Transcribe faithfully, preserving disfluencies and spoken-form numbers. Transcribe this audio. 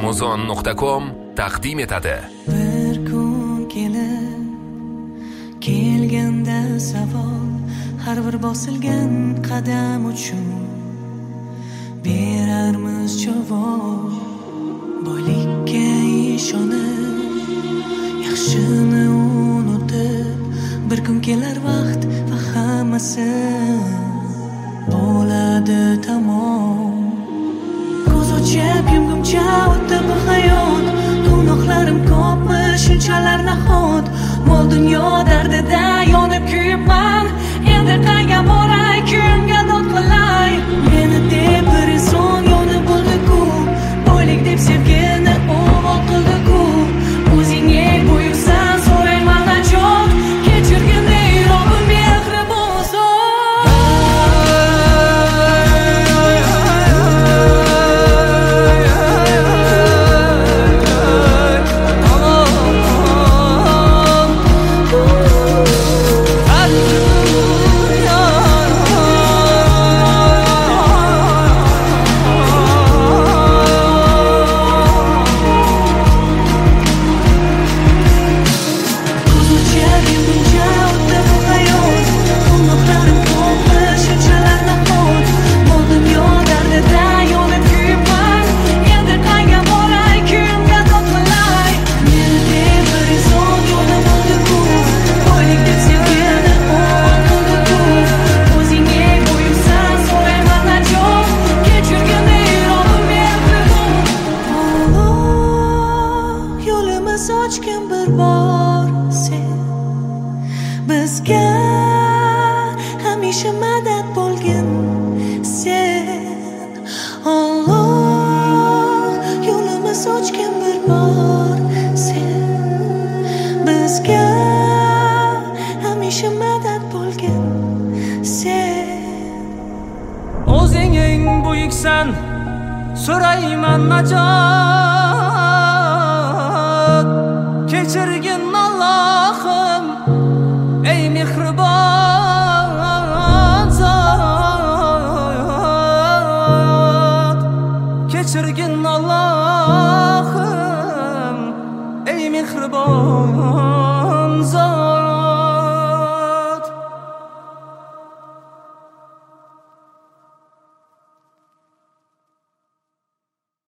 amazon nuqta com taqdim etadi. Bir kun kelib kelganda savol, har bir bosilgan qadam uchun berarmiz javob. Boylikka ishonib, yaxshini unutib, bir kun kelar vaqt va hammasi bo'ladi tamom. Ko'z ochib yumguncha o'tdi bu hayot, gunohlarim ko'pmi shunchalar nahot. Mol dunyo dardida yonib kuyibman, endi qayga boray, kimga dod qilay? Meni deb bir inson yonib bo'ldi-ku, boylik deb sevgini o'g'il qildi-ku. O'zingga buyursan so'rayman najot, kechirganda Robbim mehri bo'lsin. Sochgan bir bor sen, bizga hamisha madad bo'lgin sen. Alloh yo'limiz ochgan bir bor sen, bizga hamisha madad bo'lgin sen. O'zing eng buyuksan, so'rayman najot, kechirgin Allohim.